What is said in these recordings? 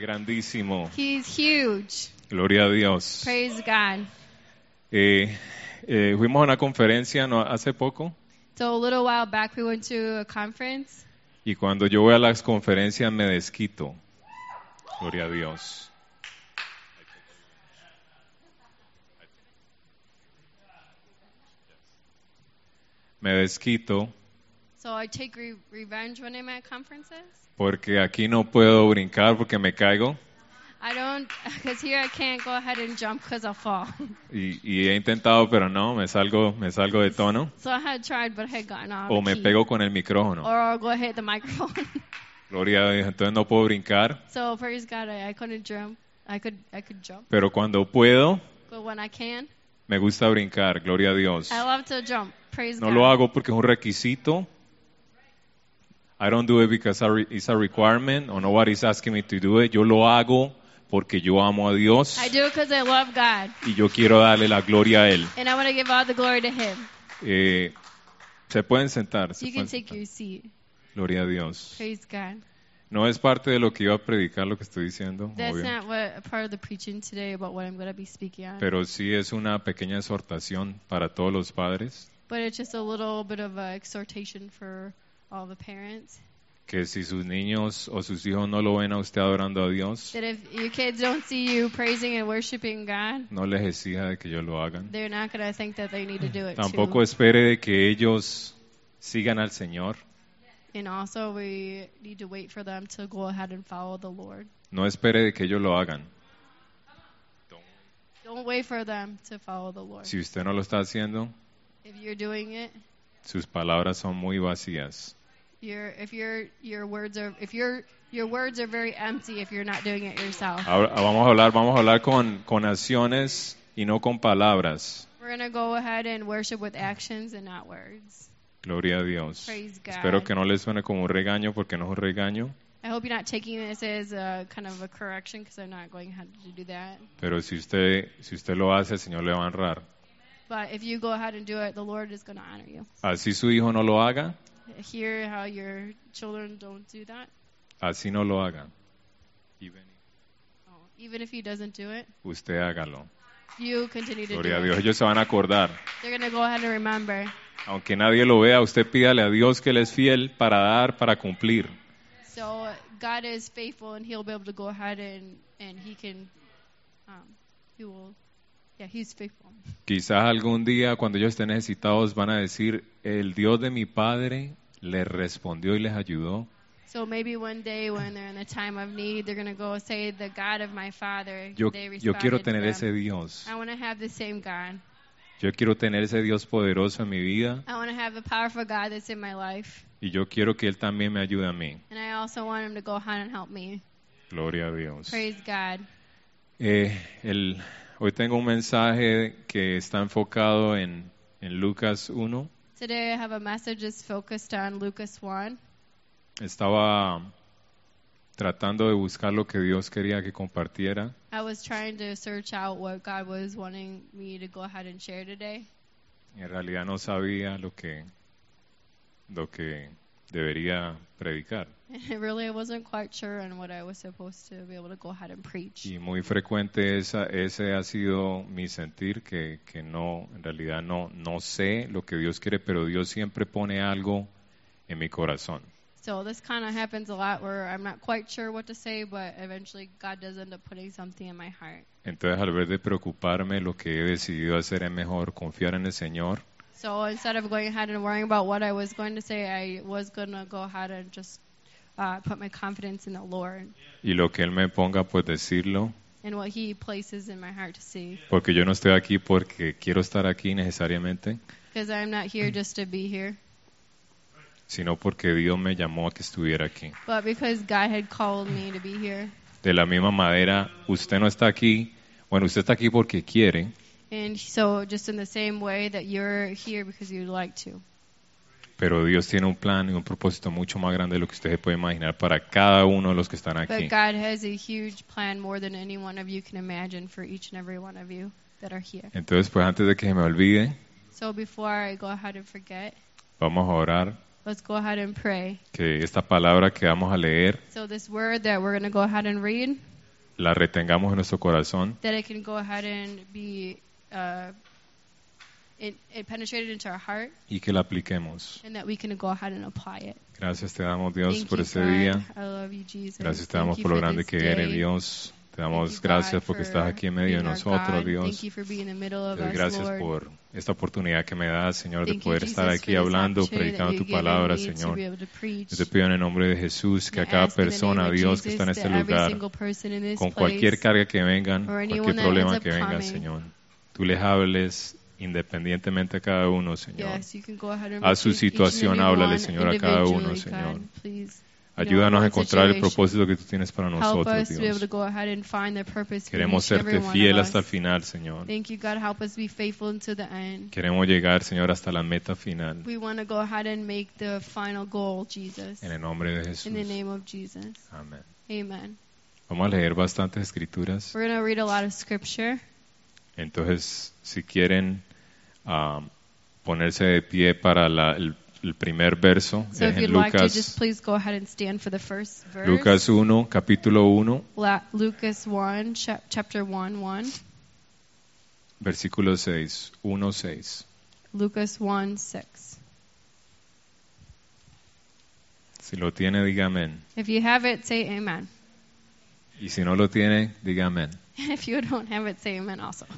grandísimo. He's huge. Gloria a Dios. Praise God. Fuimos a una conferencia hace poco So a little while back we went to a conference, y cuando yo voy a las conferencias me desquito. Gloria a Dios. Me desquito so I take revenge when I'm at conferences. porque aquí no puedo brincar porque me caigo I don't, because here I can't go ahead and jump because I'll fall. y he intentado pero no, me salgo de tono So I had tried, but I had gotten off o me key. pego con el micrófono. Or I'll go hit the microphone. Gloria a Dios, entonces no puedo brincar, So praise God, I couldn't jump. I could jump, pero cuando puedo but when I can, me gusta brincar. Gloria a Dios. I love to jump. Praise No God. lo hago porque es un requisito. I don't do it because it's a requirement or nobody's asking me to do it. Yo lo hago porque yo amo a Dios I do it because I love God, y yo quiero darle la gloria a Él. and I want to give all the glory to Him. Se pueden sentar. You can take your seat. Gloria a Dios. Praise God. No es parte de lo que iba a predicar lo que estoy diciendo, That's obvio, not what a part of the preaching today about what I'm going to be speaking on. pero sí es una pequeña exhortación para todos los padres But it's just a little bit of an exhortation for all the parents. que si sus niños o sus hijos no lo ven a usted adorando a Dios, That if your kids don't see you praising and worshiping God, no les exija de que ellos lo hagan. they're not going to think that they need to do it Tampoco too. espere de que ellos sigan al Señor. And also we need to wait for them to go ahead and follow the Lord. No espere de que ellos lo hagan. Don't wait for them to follow the Lord. Si usted no lo está haciendo, If you're doing it, sus palabras son muy vacías. your words are very empty if you're not doing it yourself. Ahora vamos a hablar con acciones y no con palabras. We're going to go ahead and worship with actions and not words. Gloria a Dios. Praise God. Espero que no les suene como un regaño porque no es un regaño, I hope you're not taking this as a kind of a correction because I'm not going ahead to do that. pero si usted lo hace, el Señor le va a honrar. But if you go ahead and do it, the Lord is going to honor you. Así su hijo no lo haga, Hear how your children don't do that. así no lo haga. Even if he doesn't do it, Usted hágalo. you continue to Gloria a do Dios. it. Ellos se van a acordar. They're going to go ahead and remember. Aunque nadie lo vea, usted pídale a Dios que Él es fiel para dar, para cumplir. So God is faithful, and He'll be able to go ahead and He can, He will, yeah, He's faithful. Quizás algún día, cuando ellos estén necesitados, van a decir, el Dios de mi Padre les respondió y les ayudó. So maybe one day when they're in the time of need, they're going to go say, the God of my father, Yo they quiero responded to tener them. ese Dios. I want to have the same God. Yo quiero tener ese Dios poderoso en mi vida I want to have the powerful God that's in my life. y yo quiero que Él también me ayude a mí. And I also want Him to go ahead and help me. Gloria a Dios. Praise God. Hoy tengo un mensaje que está enfocado en Lucas 1. Today I have a message that's focused on Lucas 1. Estaba tratando de buscar lo que Dios quería que compartiera. I was trying to search out what God was wanting me to go ahead and share today. En realidad no sabía lo que debería predicar. And really I wasn't quite sure on what I was supposed to be able to go ahead and preach. Y muy frecuente ese ha sido mi sentir, que no, en realidad no sé lo que Dios quiere, pero Dios siempre pone algo en mi corazón. So this kind of happens a lot where I'm not quite sure what to say, but eventually God does end up putting something in my heart. Entonces, al vez de preocuparme, lo que he decidido hacer es mejor confiar en el Señor So instead of going ahead and worrying about what I was going to say, I was going to go ahead and just put my confidence in the Lord y lo que Él me ponga, pues decirlo, and what He places in my heart to see. porque yo no estoy aquí porque quiero estar aquí necesariamente, Because I'm not here just to be here, sino porque Dios me llamó a que estuviera aquí. but because God had called me to be here. De la misma manera, usted no está aquí, bueno, usted está aquí porque quiere, And so just in the same way that you're here because you'd like to. pero Dios tiene un plan y un propósito mucho más grande de lo que usted se puede imaginar para cada uno de los que están aquí. But God has a huge plan more than any one of you can imagine for each and every one of you that are here. Entonces, pues antes de que se me olvide, So before I go ahead and forget, vamos a orar, let's go ahead and pray. que esta palabra que vamos a leer So this word that we're going to go ahead and read, la retengamos en nuestro corazón that it can go ahead and be it penetrated into our heart, y que la apliquemos. and that we can go ahead and apply it. Gracias te damos, Dios, Thank por you, este God. día. I love you, Jesus. Gracias te Thank damos you por lo for grande this que eres, day. Dios. Te Thank damos you, gracias God, porque for estás aquí en medio de being our nosotros, God. Dios. Thank you for being in the middle of Te doy us, gracias Lord. por esta oportunidad que me das, Señor, de Thank you, poder estar Jesus, aquí for this hablando, opportunity that predicando you've tu given palabra, me to Señor. be able to preach. Yo te pido en el nombre de Jesús que a And I cada ask in the name persona, of Dios, que Jesus, está en este that every lugar, single person in this con cualquier place, carga que vengan, or anyone cualquier that problema ends up que vengan, coming. Señor, tú les hables independientemente a cada uno, Señor. Yes, you can go ahead and A su reach each and situación, every háblale, one Señor, a cada uno, individually, Señor. God. Please, Ayúdanos a one encontrar el situation. propósito que tú tienes para Help nosotros, us to be able to Dios. go ahead and find the purpose for Queremos each and every serte one fiel of hasta el us. final, Señor. Thank you, God. Help us be faithful until the end. Queremos llegar, Señor, hasta la meta final. We want to go ahead and make the final goal, Jesus. En el nombre de In the Jesús. name of Jesus. Amén. Amen. Vamos a leer bastantes escrituras. We're going to read a lot of scripture. Entonces, si quieren ponerse de pie para el primer verso, So if es you'd en like to, just Lucas, please go ahead and stand for the first verse. Lucas 1, capítulo 1, Lucas 1, chapter 1. versículo 6, 1, 6. Lucas 1, 6. Si lo tiene, diga amén. If you have it, say amen. Y si no lo tiene, diga amén. If you don't have it, say amen also.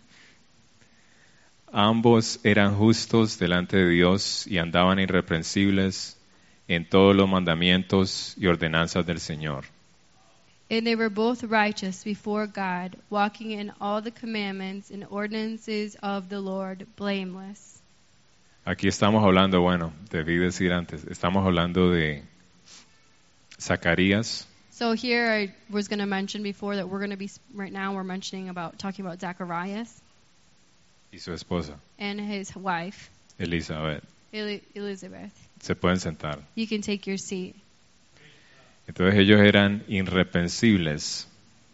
Ambos eran justos delante de Dios y andaban irreprensibles en todos los mandamientos y ordenanzas del Señor. And they were both righteous before God, walking in all the commandments and ordinances of the Lord, blameless. Aquí estamos hablando, bueno, debí decir antes, estamos hablando de Zacarías, So here I was going to mention before that we're going to be, right now we're talking about Zacharias y su esposa, and his wife, Elizabeth. Elizabeth. Se pueden sentar. You can take your seat. Entonces ellos eran irreprensibles.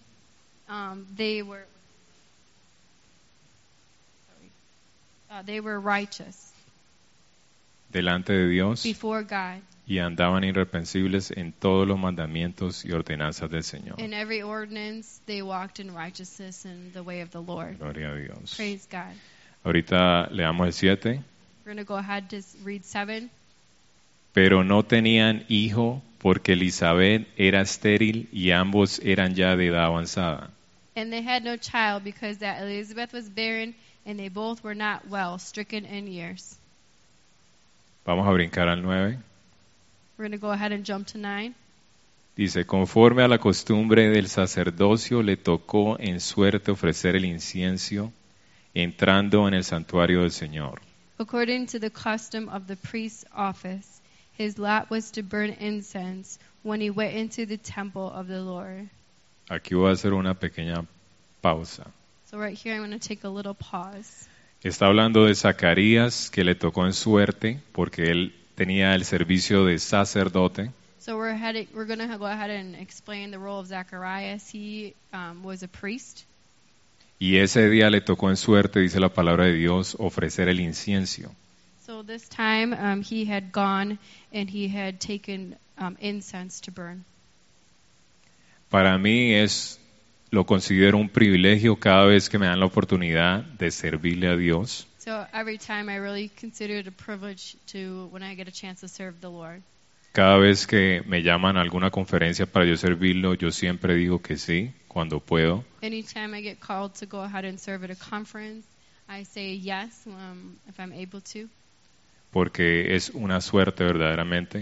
They were righteous Delante de Dios before God. y andaban irreprensibles en todos los mandamientos y ordenanzas del Señor. In every ordinance, they walked in righteousness in the way of the Lord. Gloria a Dios. Praise God. Ahorita leamos el 7. We're going to go ahead to read 7. Pero no tenían hijo porque Elizabeth era estéril y ambos eran ya de edad avanzada. And they had no child because that Elizabeth was barren and they both were not well, stricken in years. Vamos a brincar al 9. We're going to go ahead and jump to 9. Dice, conforme a la costumbre del sacerdocio le tocó en suerte ofrecer el incienso entrando en el santuario del Señor. According to the custom of the priest's office, his lot was to burn incense when he went into the temple of the Lord. Aquí voy a hacer una pequeña pausa. So right here I'm going to take a little pause. Está hablando de Zacarías que le tocó en suerte porque él tenía el servicio de sacerdote. So we're going to go ahead and explain the role of Zacharias. He was a priest. Y ese día le tocó en suerte, dice la palabra de Dios, ofrecer el incienso. So this time he had gone and he had taken incense to burn. Para mí lo considero un privilegio cada vez que me dan la oportunidad de servirle a Dios. So every time I really consider it a privilege when I get a chance to serve the Lord. Cada vez que me llaman a alguna conferencia para yo servirlo, yo siempre digo que sí, cuando puedo. Anytime I get called to go ahead and serve at a conference, I say yes if I'm able to. Porque es una suerte verdaderamente.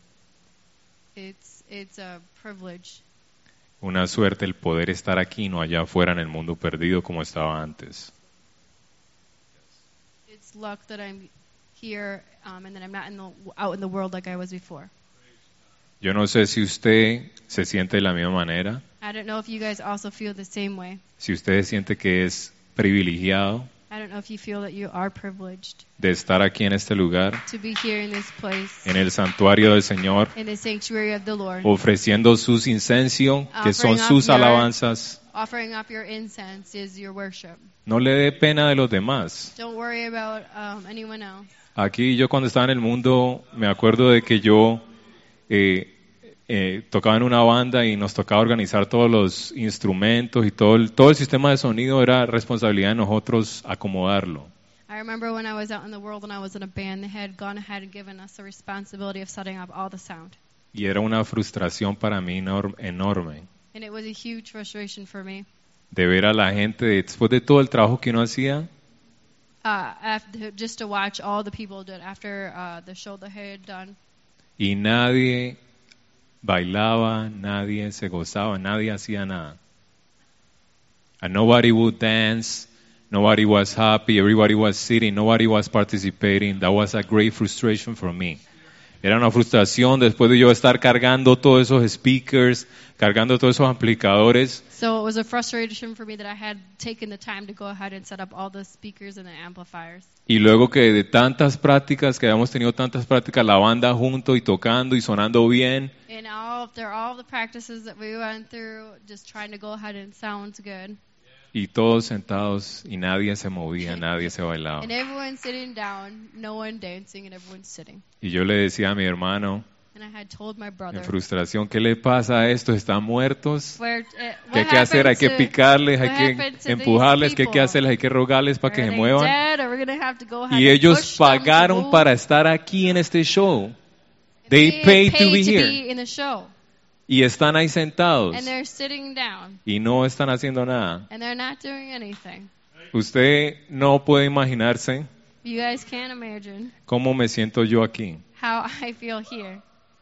It's a privilege. Una suerte el poder estar aquí, no allá afuera en el mundo perdido como estaba antes. It's luck that I'm here and that I'm not out in the world like I was before. Yo no sé si usted se siente de la misma manera, I don't know if you guys also feel the same way. si usted siente que es privilegiado I don't know if you feel that you are privileged de estar aquí en este lugar, to be here in this place, en el santuario del Señor, in the sanctuary of the Lord, ofreciendo sus incensios, que son Offering up sus your- alabanzas. offering up your incense is your worship. No le dé pena de los demás. Don't worry about anyone else. Aquí yo cuando estaba en el mundo me acuerdo de que yo tocaba en una banda y nos tocaba organizar todos los instrumentos y todo el sistema de sonido era responsabilidad de nosotros acomodarlo. I remember when I was out in the world and I was in a band, they had gone ahead and given us the responsibility of setting up all the sound. Y era una frustración para mí enorme And it was a huge frustration for me. de ver a la gente, después de todo el trabajo que uno hacía, Just to watch all the people do it after the show that I had done. y nadie bailaba, nadie se gozaba, nadie hacía nada. And nobody would dance, nobody was happy, everybody was sitting, nobody was participating. That was a great frustration for me. Era una frustración después de yo estar cargando todos esos speakers, cargando todos esos amplificadores. So it was a frustration for me that I had taken the time to go ahead and set up all the speakers and the amplifiers. Y luego que de tantas prácticas, que habíamos tenido tantas prácticas, la banda junto y tocando y sonando bien, And after all the practices that we went through, just trying to go ahead and sound good. y todos sentados y nadie se movía, nadie se bailaba. And everyone sitting down, no one dancing, and everyone sitting. Y yo le decía a mi hermano, And I had told my brother, en frustración, ¿qué le pasa a estos? ¿Están muertos? Where, ¿Qué hay que hacer? Hay que picarles, hay que happened to empujarles, ¿qué hay que these hacerles? Hay que rogarles para que Are se they muevan. dead? Are we gonna have to go ahead Y and ellos push them to pagaron move? para estar aquí en este show. They They had paid to be to here. be in the show, Y están ahí sentados. and they're sitting down, Y no están haciendo nada. and they're not doing anything. Usted no puede imaginarse You guys can't imagine cómo me siento yo aquí. how I feel here,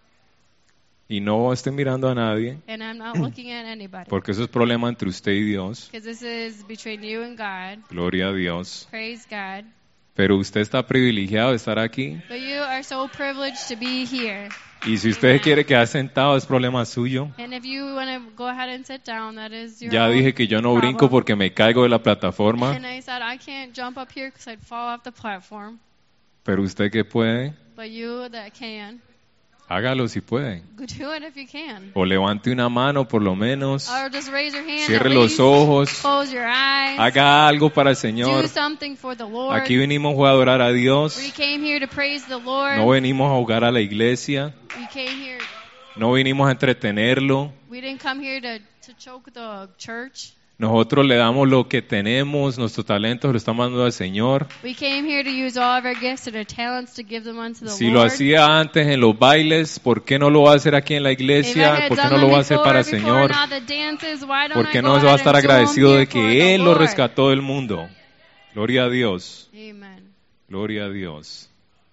Y no estoy mirando a nadie, and I'm not looking at anybody, porque eso es problema entre usted y Dios. because this is between you and God. Gloria a Dios. Praise God. Pero usted está privilegiado de estar aquí. But you are so privileged to be here. Y si usted quiere quedar sentado, es problema suyo. And if you want to go ahead and sit down, that is your Ya own dije que yo no brinco problem. porque me caigo de la plataforma. And I said, I can't jump up here because I'd fall off the platform. Pero usted que puede, But you that can, hágalo si puede. do it if you can. O levante una mano por lo menos. Or just raise your hand. Cierre at los least. ojos. Close your eyes. Haga algo para el Señor. Do something for the Lord. Aquí venimos a adorar a Dios. We came here to praise the Lord. No venimos a jugar a la iglesia. We came here. No vinimos a entretenerlo. We didn't come here to choke the church. Nosotros le damos lo que tenemos, nuestros talentos, lo estamos dando al Señor. We came here to use all of our gifts and our talents to give them unto the Si Lord. lo hacía antes en los bailes, ¿por qué no lo va a hacer aquí en la If I iglesia? had ¿Por qué done no lo them va a hacer para el before Señor? and all the dances, why don't ¿Por I qué go no se va a ahead estar and do them agradecido here de for que the Él lo Lord? rescató del mundo? Gloria a Dios, Amen. gloria a Dios.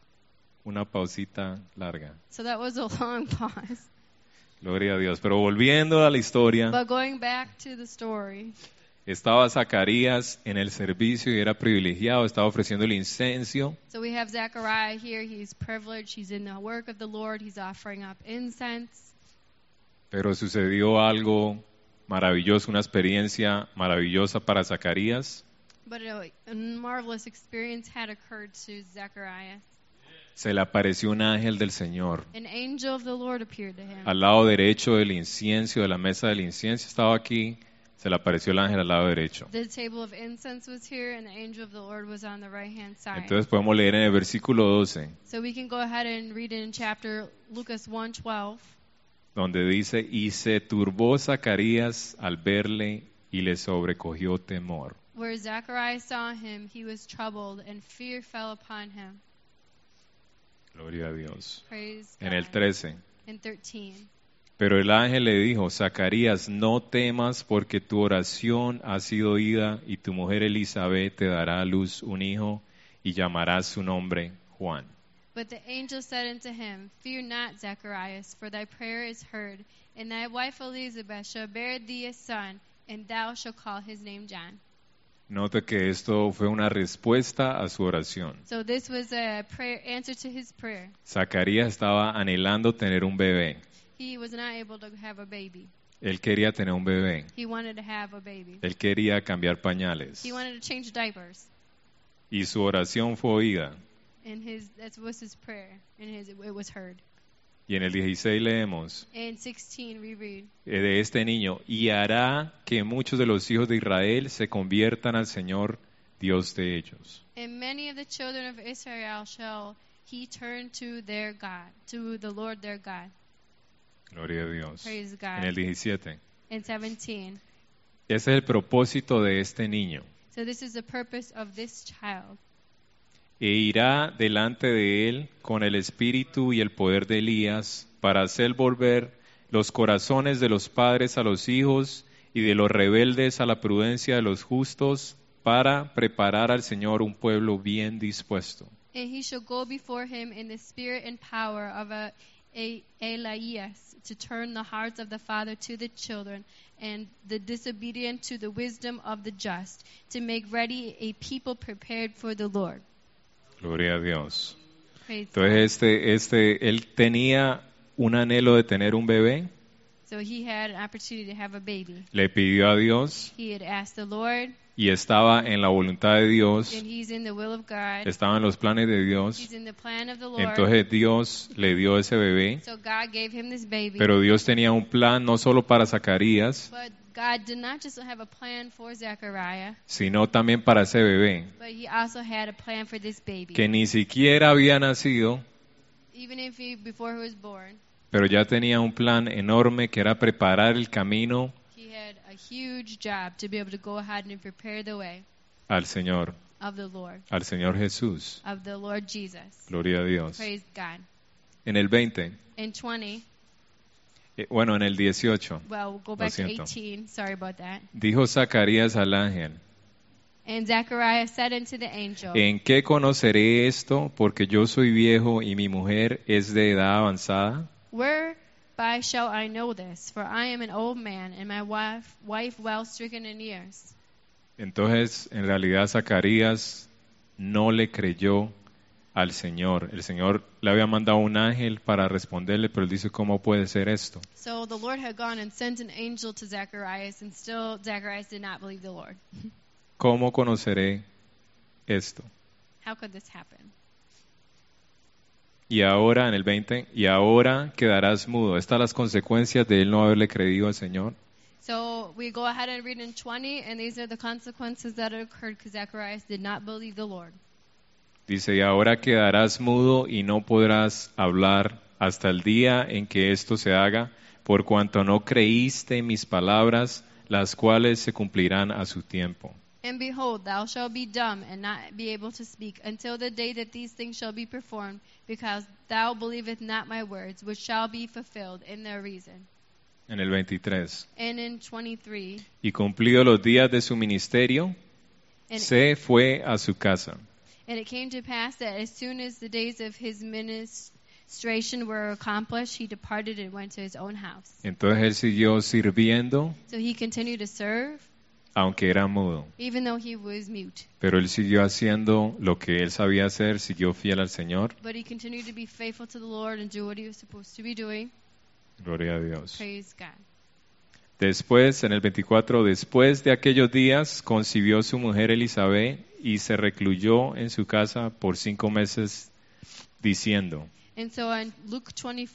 Una pausita larga. So that was a long pause. Gloria a Dios. Pero volviendo a la historia, But going back to the story, estaba Zacarías en el servicio y era privilegiado, estaba ofreciendo el incenso. so we have Zechariah here. He's privileged. He's in the work of the Lord. He's offering up incense. Pero sucedió algo maravilloso, una experiencia maravillosa para Zacarías. But a marvelous experience had occurred to Zechariah. Se le apareció un ángel del Señor. An angel of the Lord appeared to him. Al lado derecho del incienso, de la mesa del incienso, estaba aquí. Se le apareció el ángel al lado derecho. The table of incense was here, and the angel of the Lord was on the right-hand side. Entonces podemos leer en el versículo 12, So we can go ahead and read it in chapter Lucas 1:12. donde dice, y se turbó Zacarías al verle y le sobrecogió temor. Where Zechariah saw him, he was troubled, and fear fell upon him. Gloria a Dios. Praise En el God. 13. In 13. Pero el ángel le dijo, Zacarías, no temas porque tu oración ha sido oída y tu mujer Elizabeth te dará a luz un hijo y llamarás su nombre Juan. But the angel said unto him, Fear not, Zacharias, for thy prayer is heard, and thy wife Elizabeth shall bear thee a son, and thou shalt call his name John. Note que esto fue una respuesta a su oración. So this was a prayer answer to his prayer. Zacarías estaba anhelando tener un bebé. He was not able to have a baby. Él quería tener un bebé. He wanted to have a baby. Él quería cambiar pañales. He wanted to change diapers. Y su oración fue oída. And that was his prayer, and it was heard. Y en el 16 leemos In 16 we read, de este niño, y hará que muchos de los hijos de Israel se conviertan al Señor, Dios de ellos. And many of the children of Israel shall he turn to their God, to the Lord their God. Gloria a Dios. Praise En el God. 17. And 17. Ese es el propósito de este niño. So this is the purpose of this child. E irá delante de él con el espíritu y el poder de Elías para hacer volver los corazones de los padres a los hijos y de los rebeldes a la prudencia de los justos, para preparar al Señor un pueblo bien dispuesto. And he shall go before him in the spirit and power of Elias, to turn the hearts of the father to the children, and the disobedient to the wisdom of the just, to make ready a people prepared for the Lord. Gloria a Dios. Praise God. Entonces, él tenía un anhelo de tener un bebé, So he had an opportunity to have a baby. le pidió a Dios He had asked the Lord, y estaba en la voluntad de Dios, and he's in the will of God. estaba en los planes de He's Dios. in the plan of the Lord. Entonces Dios le dio ese bebé, So God gave him this baby. pero Dios tenía un plan no solo para Zacarías, But God did not just have a plan for Zechariah, sino también para ese bebé, but he also had a plan for this baby. que ni siquiera había nacido, Even if before he was born, pero ya tenía un plan enorme que era preparar el camino he had a huge job to be able to go ahead and prepare the way al Señor of the Lord Jesús. Jesus. Gloria a Dios. Praise God. En el 20, In 20, bueno, en el 18, well, we'll go back to siento. 18. Sorry about that. dijo Zacarías al ángel: And Zechariah said unto the angel, ¿En qué conoceré esto? Porque yo soy viejo y mi mujer es de edad avanzada. Whereby shall I know this? For I am an old man, and my wife well stricken in years. Entonces, en realidad, Zacarías no le creyó al Señor. El Señor le había mandado un ángel para responderle, pero él dice: ¿cómo puede ser esto? So the Lord had gone and sent an angel to Zacharias, and still Zacharias did not believe the Lord. ¿Cómo conoceré esto? How could this happen? Y ahora, en el 20, y ahora quedarás mudo. Estas son las consecuencias de él no haberle creído al Señor. So we go ahead and read in 20, and these are the consequences that occurred because Zacharias did not believe the Lord. Dice: y ahora quedarás mudo y no podrás hablar hasta el día en que esto se haga, por cuanto no creíste mis palabras, las cuales se cumplirán a su tiempo. And behold, thou shalt be dumb and not be able to speak until the day that these things shall be performed, because thou believest not my words, which shall be fulfilled in their reason. En el 23. And in 23, Y cumplidos los días de su ministerio, and, se fue a su casa. and it came to pass that as soon as the days of his ministration were accomplished, he departed and went to his own house. Entonces él siguió sirviendo, So he continued to serve, aunque era mudo. even though he was mute. Pero él siguió haciendo lo que él sabía hacer, siguió fiel al Señor. But he continued to be faithful to the Lord and do what he was supposed to be doing. Gloria a Dios. Praise God. Después, en el 24, después de aquellos días, concibió su mujer Elizabeth y se recluyó en su casa por 5 meses, diciendo: And so in Luke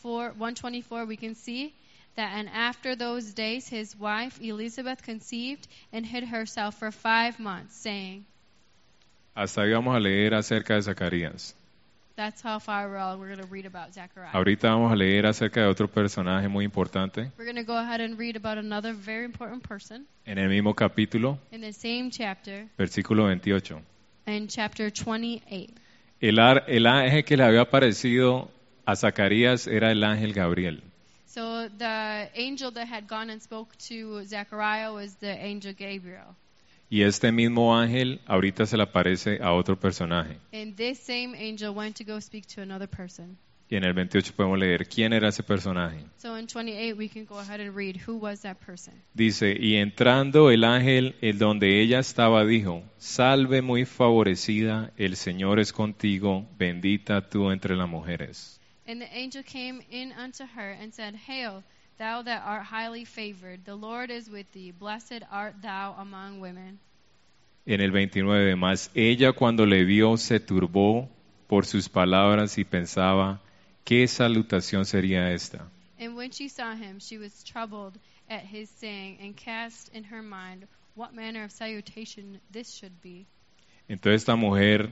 1:24, we can see that, and after those days his wife Elizabeth conceived and hid herself for 5 months, saying, hasta ahí vamos a leer acerca de Zacarías. that's how far we're going to read about Zechariah. Ahorita vamos a leer acerca de otro personaje muy importante, We're going to go ahead and read about another very important person en el mismo capítulo, in the same chapter, versículo 28. in chapter 28. El ángel que le había aparecido a Zacarías era el ángel Gabriel. So the angel that had gone and spoke to Zechariah was the angel Gabriel. Y este mismo ángel ahorita se le aparece a otro personaje. And this same angel went to go speak to another person. Y en el 28 podemos leer quién era ese personaje. So in 28 we can go ahead and read who was that person. Dice: y entrando el ángel en donde ella estaba, dijo: salve muy favorecida, el Señor es contigo, bendita tú entre las mujeres. And the angel came in unto her and said, Hail, thou that art highly favored, the Lord is with thee, blessed art thou among women. En el 29, mas ella cuando le vio se turbó por sus palabras y pensaba: ¿qué salutación sería esta? And when she saw him, she was troubled at his saying, and cast in her mind what manner of salutation this should be. Entonces esta mujer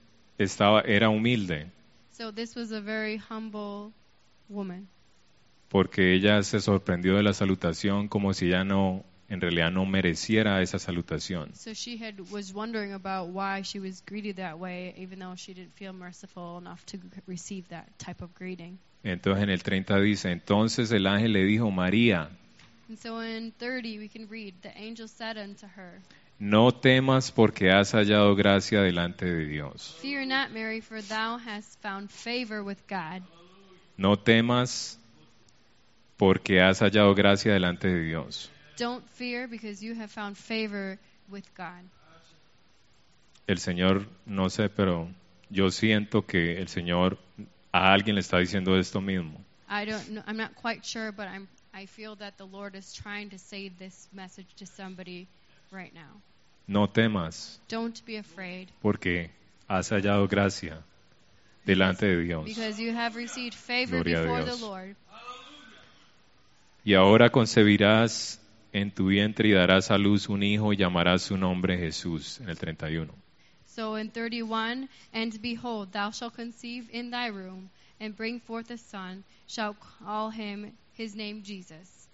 era humilde, So this was a very humble woman, porque ella se sorprendió de la salutación como si ella no, en realidad no mereciera esa salutación. So she was wondering about why she was greeted that way, even though she didn't feel merciful enough to receive that type of greeting. Entonces en el 30 dice, entonces el ángel le dijo, María, And so in 30 we can read, the angel said unto her, no temas porque has hallado gracia delante de Dios. Fear not, Mary, for thou hast found favor with God. No temas porque has hallado gracia delante de Dios. Don't fear, because you have found favor with God. El Señor, no sé, pero yo siento que el Señor a alguien le está diciendo esto mismo. I don't know, I'm not quite sure, but I feel that the Lord is trying to say this message to somebody right now. No temas Don't be afraid, porque has hallado gracia delante de Dios. because you have received favor Gloria a before the Dios. Lord. Y ahora concebirás en tu vientre y darás a luz un hijo y llamarás su nombre Jesús, en el 31. So in 31, and behold, thou shalt conceive in thy womb, and bring forth a son, shalt call him his name Jesus.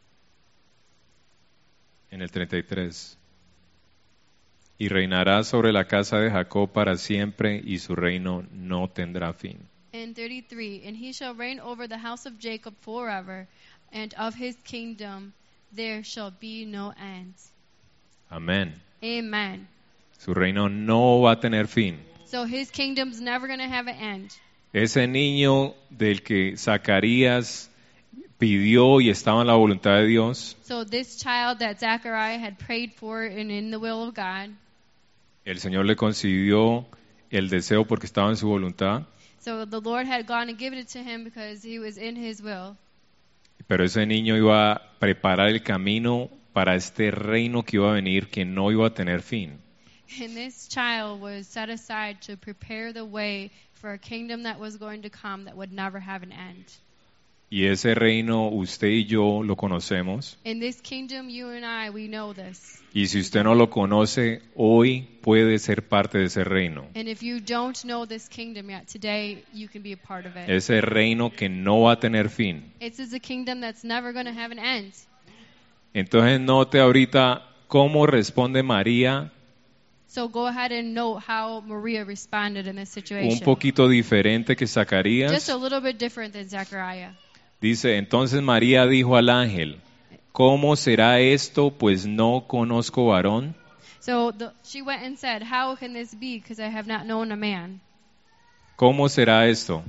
En el 33. Y reinará sobre la casa de Jacob para siempre y su reino no tendrá fin. In 33, and he shall reign over the house of Jacob forever, and of his kingdom there shall be no end. Amén. Amen. Su reino no va a tener fin. So his kingdom's never going to have an end. Ese niño del que Zacarías pidió y estaba en la voluntad de Dios, So this child that Zechariah had prayed for and in the will of God, el Señor le concedió el deseo porque estaba en su voluntad, so the Lord had gone and given it to him because he was in his will. pero ese niño iba a preparar el camino para este reino que iba a venir, que no iba a tener fin. And this child was set aside to prepare the way for a kingdom that was going to come that would never have an end. Y ese reino usted y yo lo conocemos. In this kingdom, you and I, we know this. Y si usted no lo conoce, hoy puede ser parte de ese reino. And if you don't know this kingdom yet, today you can be a part of it. Ese reino que no va a tener fin. It is a kingdom that's never going to have an end. Entonces note ahorita cómo responde María, So go ahead and note how Maria responded in this un situation. poquito diferente que Just a Zacarías. little bit different than Zechariah. Dice, entonces María dijo al ángel, ¿cómo será esto? Pues no conozco varón. So she went and said, how can this be? Because I have not known a man. ¿Cómo será esto?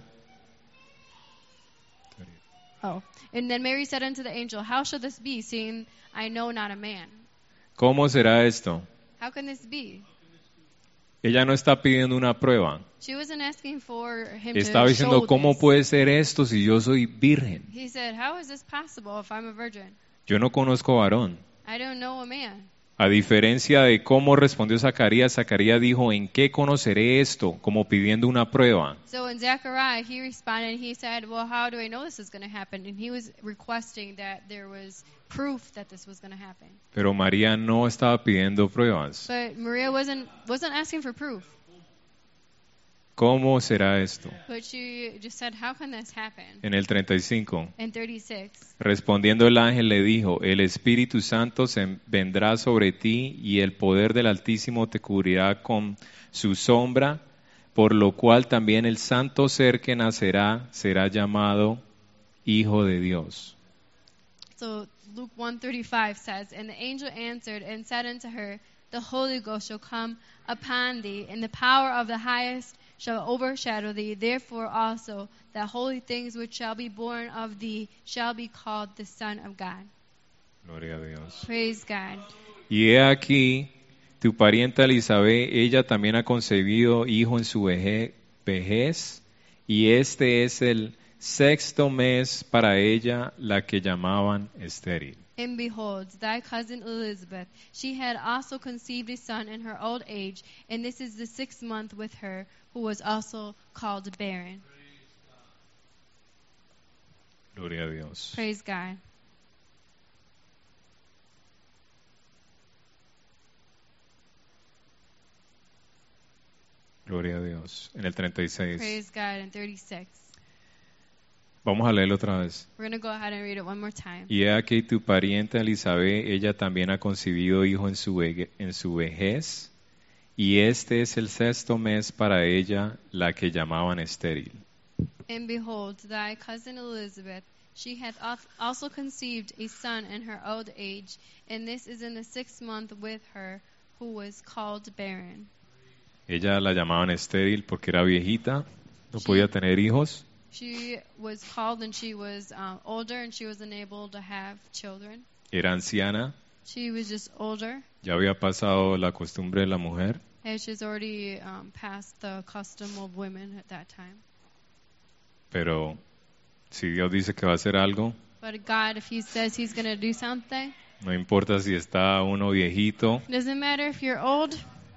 Oh. And then Mary said unto the angel, how shall this be, seeing I know not a man? ¿Cómo será esto? How can this be? Ella no está pidiendo una prueba. She wasn't asking for him Estaba to diciendo, show ¿cómo this. puede ser esto si yo soy virgen? He said, how is this possible if I'm a virgin? Yo no conozco varón. I don't know a man. A diferencia de cómo respondió Zacarías, Zacarías dijo, ¿en qué conoceré esto? Como pidiendo una prueba. So in Zechariah, he responded, he said, well, how do I know this is going to happen? And he was requesting that there was proof that this was going to happen. Pero María no estaba pidiendo pruebas. But Maria wasn't asking for proof. ¿Cómo será esto? But she just said, how can this happen? En el 35. In 36, Respondiendo el ángel le dijo, el Espíritu Santo vendrá sobre ti y el poder del Altísimo te cubrirá con su sombra, por lo cual también el santo ser que nacerá será llamado Hijo de Dios. so Luke 1:35 says, and the angel answered and said unto her, the Holy Ghost shall come upon thee, and the power of the highest shall overshadow thee. Therefore also the holy things which shall be born of thee shall be called the Son of God. Gloria a Dios. Praise God. Y he aquí, tu parienta Elizabeth, ella también ha concebido hijo en su vejez, y este es el 6º mes para ella, la que llamaban estéril. And behold, thy cousin Elizabeth, she had also conceived a son in her old age, and this is the 6th month with her, who was also called barren. Gloria a Dios. Praise God. Gloria a Dios. En el 36. Praise God in 36. Vamos a leerlo otra vez. We're going to go ahead and read it one more time. Y he aquí tu pariente Elizabeth, ella también ha concebido hijo en su vejez, y este es el 6º mes para ella, la que llamaban estéril. And behold, thy cousin Elizabeth, she hath also conceived a son in her old age, and this is in the 6th month with her, who was called barren. Ella la llamaban estéril porque era viejita, no podía tener hijos. She was called and she was older and she was unable to have children. Era anciana, She was just older ya había pasado la costumbre de la mujer, and she's already past the custom of women at that time. pero si Dios dice que va a hacer algo, But God, if He says He's going to do something, no importa si está uno viejito, doesn't matter if you're old,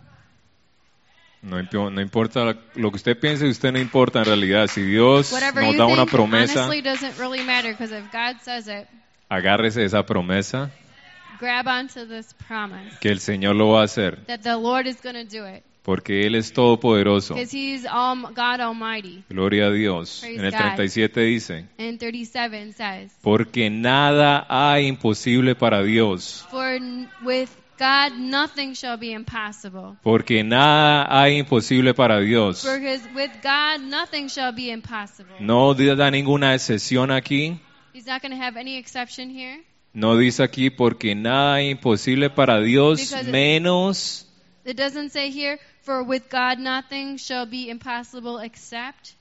no importa lo que usted piense, usted no importa en realidad. Si Dios whatever nos you da una think, promesa, honestly doesn't really matter, because if God says it, agárrese de esa promesa grab onto this promise que el Señor lo va a hacer, that the Lord is going to do it, porque Él es todopoderoso. because He's God Almighty. Gloria a Dios. Praise En el God. 37 dice, And 37 says, porque nada hay imposible para Dios. for with God nothing shall be impossible. Porque nada hay imposible para Dios. Because with God nothing shall be impossible. No da ninguna excepción aquí. He's not going to have any exception here. No dice aquí porque nada hay imposible para Dios, Because menos It doesn't say here, for with God nothing shall be impossible except.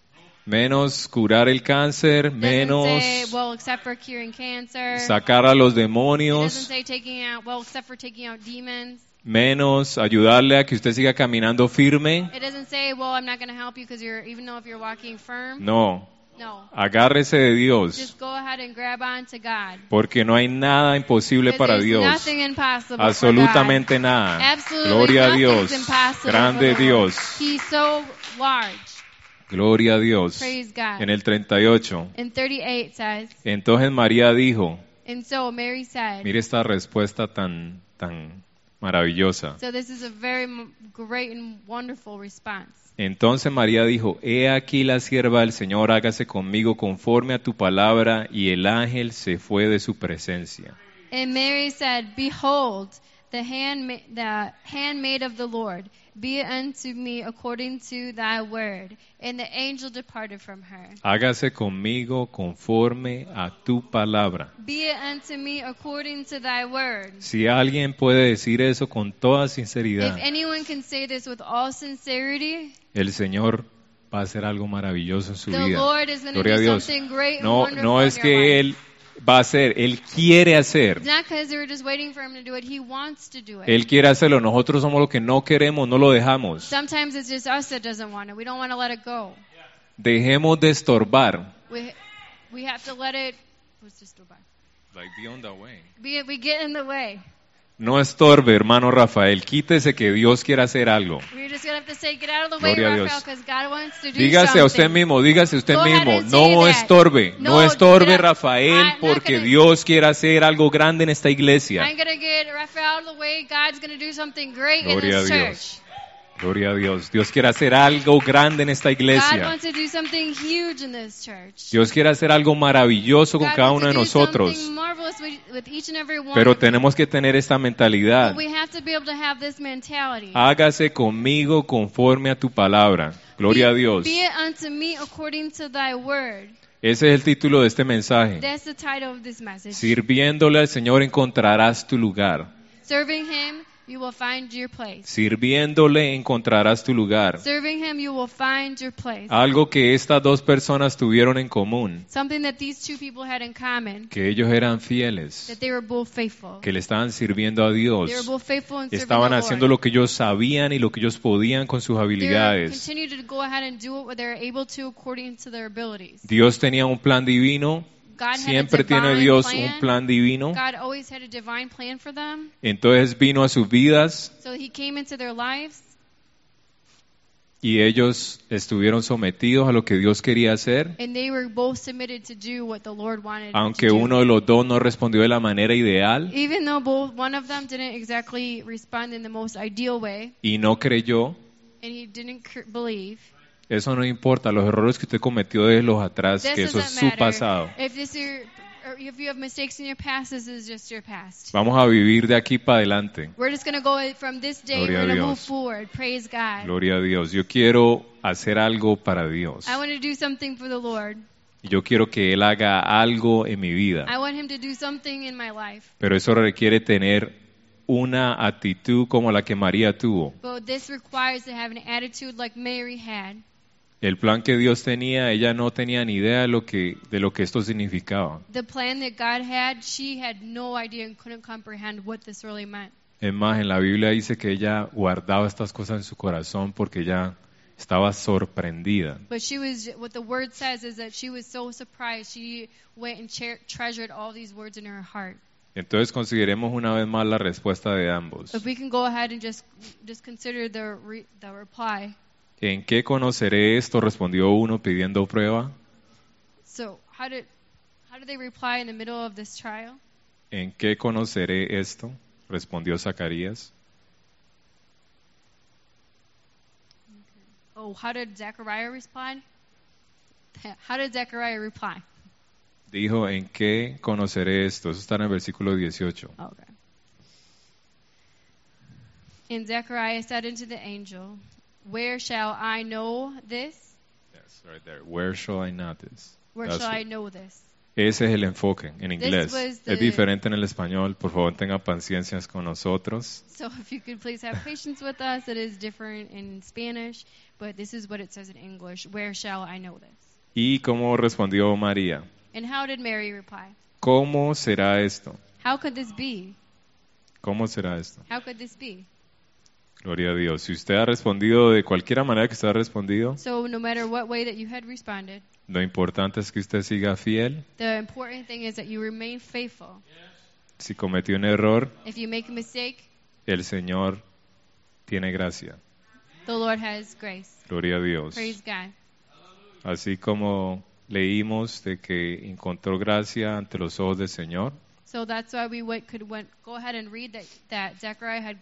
curar el cáncer, It doesn't menos say, well, except for curing cancer. sacar a los It doesn't demonios, say taking out, well, except for taking out demons. menos ayudarle a que usted siga caminando firme. It doesn't say, well, I'm not going to help you because even though if you're walking firm. No, No. agárrese de Dios, Just go ahead and grab on to God. porque no hay nada imposible Because para there's Dios. nothing impossible for Absolutamente nada. God. Absolutely Gloria a nothing's Dios. impossible Grande for the Lord. Dios. He's so large. Gloria a Dios. Praise God. En el 38. And 38 says, Entonces María dijo, and so Mary said, mire esta respuesta tan maravillosa. so this is a very great and wonderful response. Entonces María dijo, he aquí la sierva del Señor, hágase conmigo conforme a tu palabra, y el ángel se fue de su presencia. And Mary said, behold, the handmaid of the Lord, be it unto me according to thy word. And the angel departed from her. Hágase conmigo conforme a tu palabra. Be it unto me according to thy word. Si alguien puede decir eso con toda If sinceridad, anyone can say this with all sincerity, el Señor va a hacer algo maravilloso en su the vida. Lord is going to Gloria a do Dios. something great and No, wonderful no es in your life. que Él va a hacer, Él quiere hacer. It's not because we're just waiting for him to do it. He wants to do it. Él quiere hacerlo. Nosotros somos los que no queremos, no lo dejamos. Sometimes it's just us that doesn't want it. We don't want to let it go. Dejemos de estorbar. We have to let it. What's just go by? We get in the way. No estorbe, hermano Rafael. Quítese que Dios quiere hacer algo. We're just gonna have to say, get out of the way, Gloria a Rafael, Dios. because God wants to do Dígase a usted something. mismo, dígase a usted Go ahead mismo. and say No that. estorbe, No, no estorbe, get up. Rafael, I'm not porque gonna- Dios quiere hacer algo grande en esta iglesia. I'm gonna get Rafael out of the way. God's gonna do something great Gloria a in this Dios. church. Gloria a Dios. Dios quiere hacer algo grande en esta God iglesia. wants to do something huge in this church. Dios quiere hacer algo maravilloso con God cada wants uno de to do nosotros. something marvelous with each and every one Pero of you. tenemos que tener esta mentalidad. But we have to be able to have this mentality. Hágase conmigo conforme a tu palabra. Gloria a Dios. Be it unto me according to thy word. Ese es el título de este mensaje. That's the title of this message. Sirviéndole al Señor encontrarás tu lugar. Serving him, you will find your place. Sirviéndole encontrarás tu lugar. Serving him, you will find your place. Algo que estas dos personas tuvieron en común, Something that these two people had in common, que ellos eran fieles, that they were both faithful. que le estaban sirviendo a Dios, They were both faithful in serving estaban the haciendo Lord. lo que ellos sabían y lo que ellos podían con sus They habilidades. continued to go ahead and do what they were able to according to their abilities. Dios tenía un plan divino, God siempre had a tiene divine Dios plan. un plan divino. God always had a divine plan for them. Entonces vino a sus vidas So he came into their lives, y ellos estuvieron sometidos a lo que Dios quería hacer, and they were both submitted to do what the Lord wanted them aunque to do. uno de los dos no respondió de la manera ideal Even though one of them didn't exactly respond in the most ideal way, y no creyó, and he didn't believe, Eso no importa, los errores que usted cometió, déjelos atrás, This que eso es doesn't su matter. pasado. Or if you have mistakes in your past, this is just your past. Vamos a vivir de aquí para adelante. We're just going to go from this day, Gloria we're a going to move Dios. forward. Praise God. Gloria a Dios. Yo quiero hacer algo para Dios. I want to do something for the Lord. Y yo quiero que Él haga algo en mi vida. I want Him to do something in my life. Pero eso requiere tener una actitud como la que María tuvo. But this requires to have an attitude like Mary had. El plan que Dios tenía, ella no tenía ni idea de lo que esto significaba. The plan that God had, she had no idea and couldn't comprehend what this really meant. Es más, en la Biblia dice que ella guardaba estas cosas en su corazón porque ella estaba sorprendida. But what the word says is that she was so surprised, she went and treasured all these words in her heart. Entonces consideremos una vez más la respuesta de ambos. If we can go ahead and just consider the reply. ¿En qué conoceré esto? Respondió uno pidiendo prueba. So how did they reply in the middle of this trial? ¿En qué conoceré esto? Respondió Zacarías. Oh, how did Zechariah respond? How did Zechariah reply? Dijo, ¿en qué conoceré esto? Eso está en el versículo 18. Okay. And Zechariah said unto the angel, Where shall I know this? Yes, right there. Where shall I know this? Where That's shall it. I know this? Ese es el enfoque en inglés. was the- Es diferente en el español. Por favor, tenga paciencia con nosotros. So if you could please have patience with us, it is different in Spanish, but this is what it says in English. Where shall I know this? ¿Y cómo respondió María? And how did Mary reply? ¿Cómo será esto? How could this be? ¿Cómo será esto? How could this be? Gloria a Dios. Si usted ha respondido de cualquier manera que usted ha respondido, So no matter what way that you had responded, lo importante es que usted siga fiel. the important thing is that you remain faithful. Si cometió un error, If you make a mistake, el Señor tiene gracia. the Lord has grace. Gloria a Dios. Praise God. Así como leímos de que encontró gracia ante los ojos del Señor, So that's why we go ahead and read that Zechariah had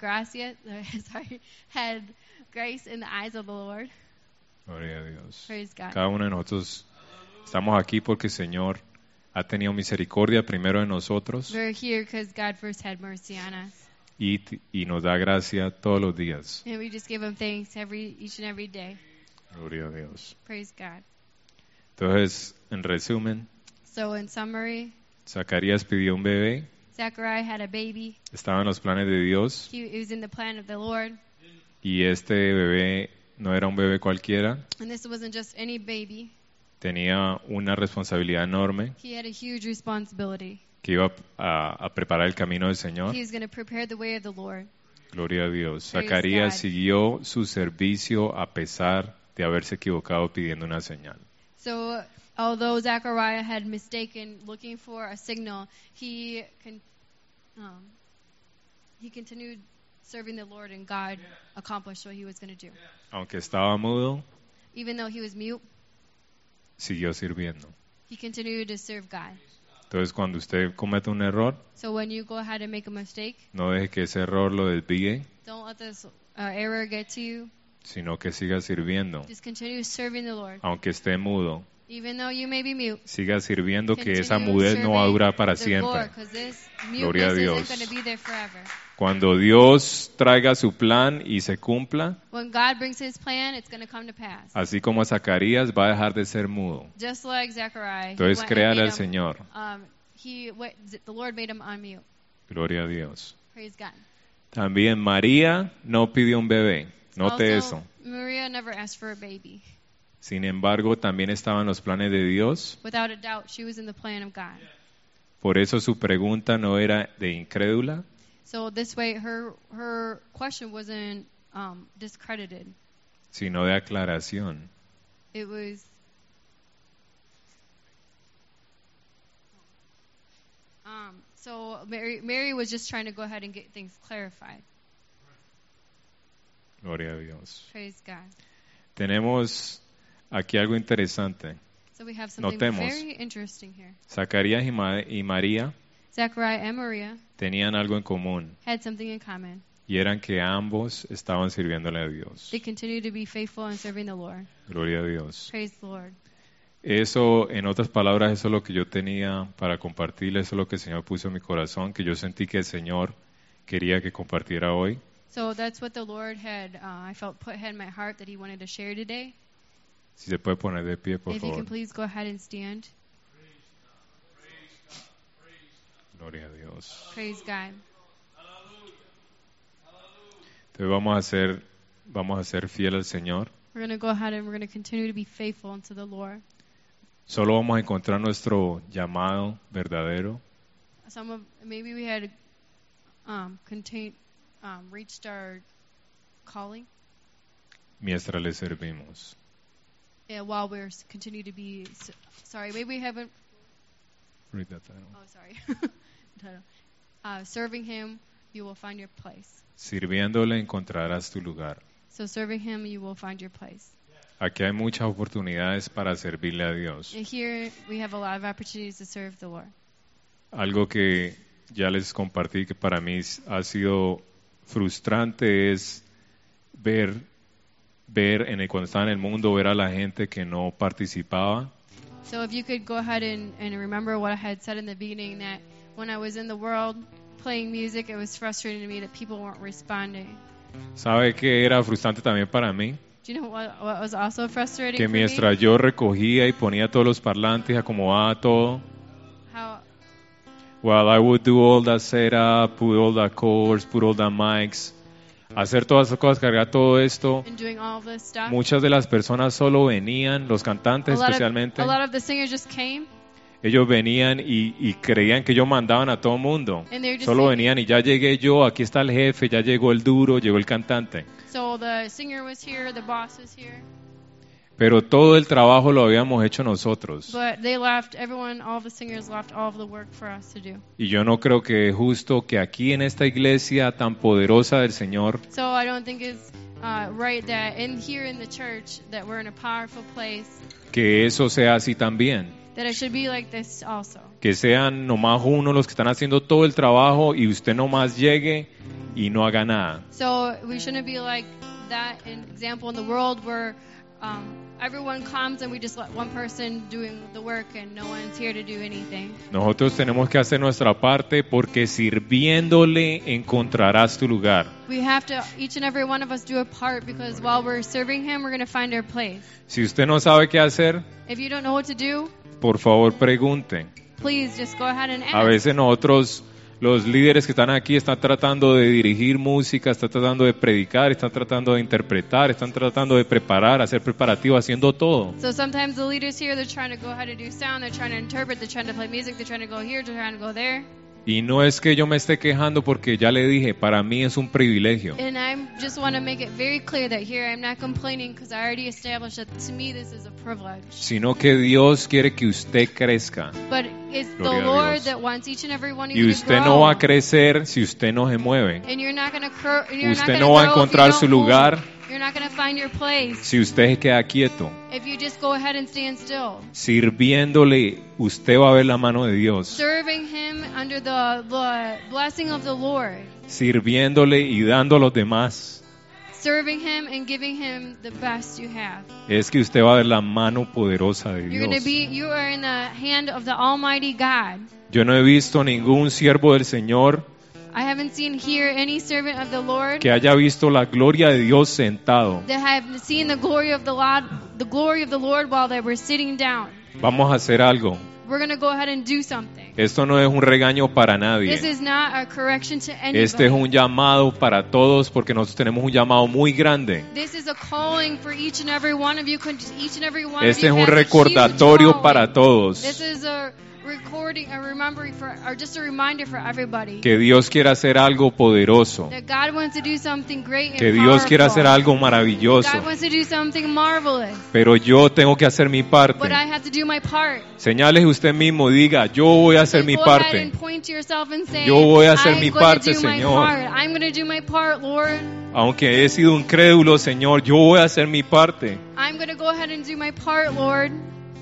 had grace in the eyes of the Lord. gloria a Dios. Praise God. Cada uno de nosotros estamos aquí porque el Señor ha tenido misericordia primero de nosotros We're here because God first had mercy on us. y nos da gracia todos los días. And we just give Him thanks each and every day. Gloria a Dios. Praise God. Entonces, en resumen, So in summary, Zacarías pidió un bebé, Zechariah had a baby. estaba en los planes de Dios It was in the plan of the Lord. y este bebé no era un bebé cualquiera, And this wasn't just any baby. tenía una responsabilidad enorme He had a huge responsibility. que iba a preparar el camino del Señor. He was going to prepare the way of the Lord. Gloria a Dios. Praise Zacarías God. siguió su servicio a pesar de haberse equivocado pidiendo una señal. So although Zechariah had mistaken looking for a signal, he continued serving the Lord, and God accomplished what He was going to do. Aunque estaba mudo, Even though he was mute, siguió sirviendo. he continued to serve God. Entonces, cuando usted comete un error, So when you go ahead and make a mistake, no deje que ese error lo desvíe, don't let this error get to you. sino que siga sirviendo. Just continue serving the Lord. Aunque esté mudo, Even though you may be mute, siga sirviendo, que esa continue mudez no va a serving durar para the siempre. Lord, 'cause this Gloria a muteness Dios. isn't going to be there forever. Cuando Dios traiga su plan y se cumpla, When God brings His plan, it's going to come to pass. así como Zacarías va a dejar de ser mudo. Just like Zechariah. Entonces, créale al Señor. The Lord made him on mute. Gloria a Dios. Praise God. También María no pidió un bebé. Note Also, eso. Maria never asked for a baby. Sin embargo, también estaba en los planes de Dios. Without a doubt, she was in the plan of God. Por eso su pregunta no era de incrédula, So this way, her question wasn't discredited. sino de aclaración. It was. So Mary was just trying to go ahead and get things clarified. Gloria a Dios. Praise God. Tenemos aquí algo interesante. So we have something Notemos. very interesting here. Zacarías y María Zechariah and Maria tenían algo en común, had something in common. y eran que ambos estaban sirviéndole a Dios. They continued to be faithful in serving the Lord. Gloria a Dios. Praise the Lord. Eso, en otras palabras, eso es lo que yo tenía para compartirles, eso es lo que el Señor puso en mi corazón, que yo sentí que el Señor quería que compartiera hoy. So that's what the Lord had, I felt had in my heart that He wanted to share today. Si se puede poner de pie, por If you favor. can please go ahead and stand. Gloria a Dios. Praise God. Entonces vamos a ser fiel al Señor. We're going to go ahead and we're going to continue to be faithful unto the Lord. Solo vamos a encontrar nuestro llamado verdadero Maybe we had reached our calling mientras le servimos. while we're continue to be sorry. Maybe we haven't. Read that title. Oh, sorry. Serving Him, you will find your place. Sirviéndole encontrarás tu lugar. So serving Him, you will find your place. Aquí hay muchas oportunidades para servirle a Dios. And here we have a lot of opportunities to serve the Lord. Algo que ya les compartí que para mí ha sido frustrante es ver cuando estaba en el mundo, ver a la gente que no participaba. So if you could go ahead and remember what I had said in the beginning, that when I was in the world playing music, it was frustrating to me that people weren't responding. ¿Sabe qué era frustrante también para mí? Do you know what was also frustrating Que for me? mientras yo recogía y ponía todos los parlantes, acomodaba todo, How while I would do all that setup, put all the cords, put all the mics, hacer todas esas cosas, cargar todo esto, in doing all this stuff, muchas de las personas solo venían, los cantantes especialmente, a lot of the singers just came, ellos venían y creían que ellos mandaban a todo mundo. and they were just Solo saying, venían y ya llegué yo, aquí está el jefe, ya llegó el duro, llegó el cantante. so the singer was here, the boss was here, Pero todo el trabajo lo habíamos hecho nosotros. but they left, all the singers left all of the work for us to do. Y yo no creo que es justo que aquí en esta iglesia tan poderosa del Señor, So I don't think it's right that here in the church that we're in a powerful place, que eso sea así también. that it should be like this also. Que sean nomás uno los que están haciendo todo el trabajo y usted nomás llegue y no haga nada. So we shouldn't be like that in example in the world where everyone comes and we just let one person doing the work and no one's here to do anything. Nosotros tenemos que hacer nuestra parte porque sirviéndole encontrarás tu lugar. We have to, each and every one of us, do a part, because while we're serving Him, we're going to find our place. Si usted no sabe qué hacer, If you don't know what to do, por favor pregunte. please just go ahead and ask. A veces nosotros, los líderes que están aquí, están tratando de dirigir música, están tratando de predicar, están tratando de interpretar, están tratando de preparar, hacer preparativos, haciendo todo. So sometimes the leaders here, they're trying to go ahead and do sound, they're trying to interpret, they're trying to play music, they're trying to go here, they're trying to go there. Y no es que yo me esté quejando porque ya le dije, para mí es un privilegio. And I just want to make it very clear that here I'm not complaining, because I already established that to me this is a privilege. Sino que Dios quiere que usted crezca. But it's the Gloria a Lord Dios. that wants each and every one of Y you to usted grow. no va a crecer si usted no se mueve. And you're not going to Usted no va a encontrar su lugar You're not going to find your place si usted se queda quieto. if you just go ahead and stand still. Sirviéndole, usted va a ver la mano de Dios. Serving Him under the blessing of the Lord. Sirviéndole y dando a los demás. Serving Him and giving Him the best you have. Es que usted va a ver la mano poderosa de You're going to Dios. you are in the hand of the Almighty God. Yo no he visto ningún siervo del Señor I haven't seen here any servant of the Lord que haya visto la gloria de Dios sentado. that have seen the glory of the Lord while they were sitting down. Vamos a hacer algo. We're going to go ahead and do something. Esto no es un regaño para This nadie. is not a correction to anybody. Este es un llamado para todos porque nosotros tenemos un llamado muy grande. This is a calling for each and every one of you. Each and every one Este es of you un has a huge recordatorio calling. para todos This is a recording, a remembering or just a reminder for everybody. que Dios quiere hacer algo poderoso, That God wants to do something great and que Dios quiere hacer powerful. algo maravilloso, God wants to do something marvelous. pero yo tengo que hacer mi parte. But I have to do my part. Señales usted mismo, diga, yo voy a hacer So mi go ahead parte. and point to yourself and say, Yo voy a hacer I'm mi going parte, to do my Señor. part. I'm going to do my part, Lord. Aunque he sido un crédulo, Señor, yo voy a hacer mi parte. I'm going to go ahead and do my part, Lord.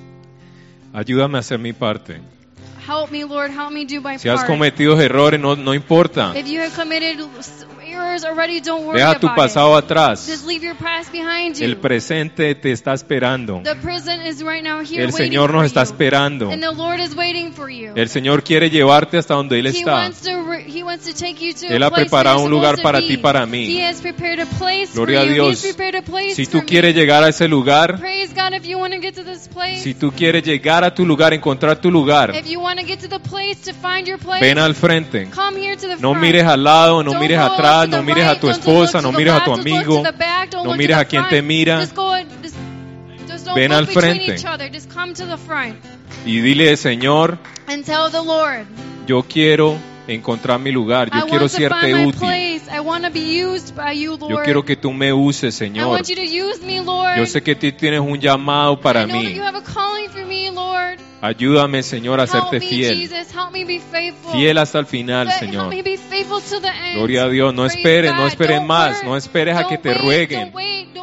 Ayúdame a hacer mi parte. Help me, Lord. Help me do my Si has part. cometido errores, no importa. If you have committed yours already. Don't worry Deja tu about pasado it. atrás. Just leave your past behind you. El presente te está esperando. The present is right now here El waiting Señor for nos está you. esperando. And the Lord is waiting for you. El Señor quiere llevarte hasta donde Él He está. wants to take you to Él a ha place preparado where un you're lugar supposed para to ti y be. para mí. He has prepared a place Gloria for a you. Dios. He has prepared a place Si for tú quieres me. llegar a ese lugar, Praise God if you want to get to this place. si tú quieres llegar a tu lugar, encontrar tu lugar, If you want to get to the place to find your place, ven al frente. come here to the No front. mires al lado, no Don't mires go atrás, to the no mires a right, tu don't esposa, look no to the mires a left, tu don't look amigo, to the back, don't no look mires to a the quien front. te mira. Just don't Ven look al between frente. each other. Just come to the front Y dile, Señor, and tell the Lord, yo quiero encontrar mi lugar, I yo quiero want to find serte my útil. place. I want to be used by you, Yo Lord. quiero que tú me uses, I Señor. want you to use me, Lord. Yo sé que tú tienes un llamado para I know that mí. you have a calling for me, Lord. Ayúdame, Señor, a Help serte me, fiel. Jesus. Help me be faithful. Fiel hasta el final, Help Señor. me be faithful to the end. Gloria a Dios. No Praise esperes, no God. esperes Don't más. worry. No esperes a que Don't te wait, rueguen. Don't wait.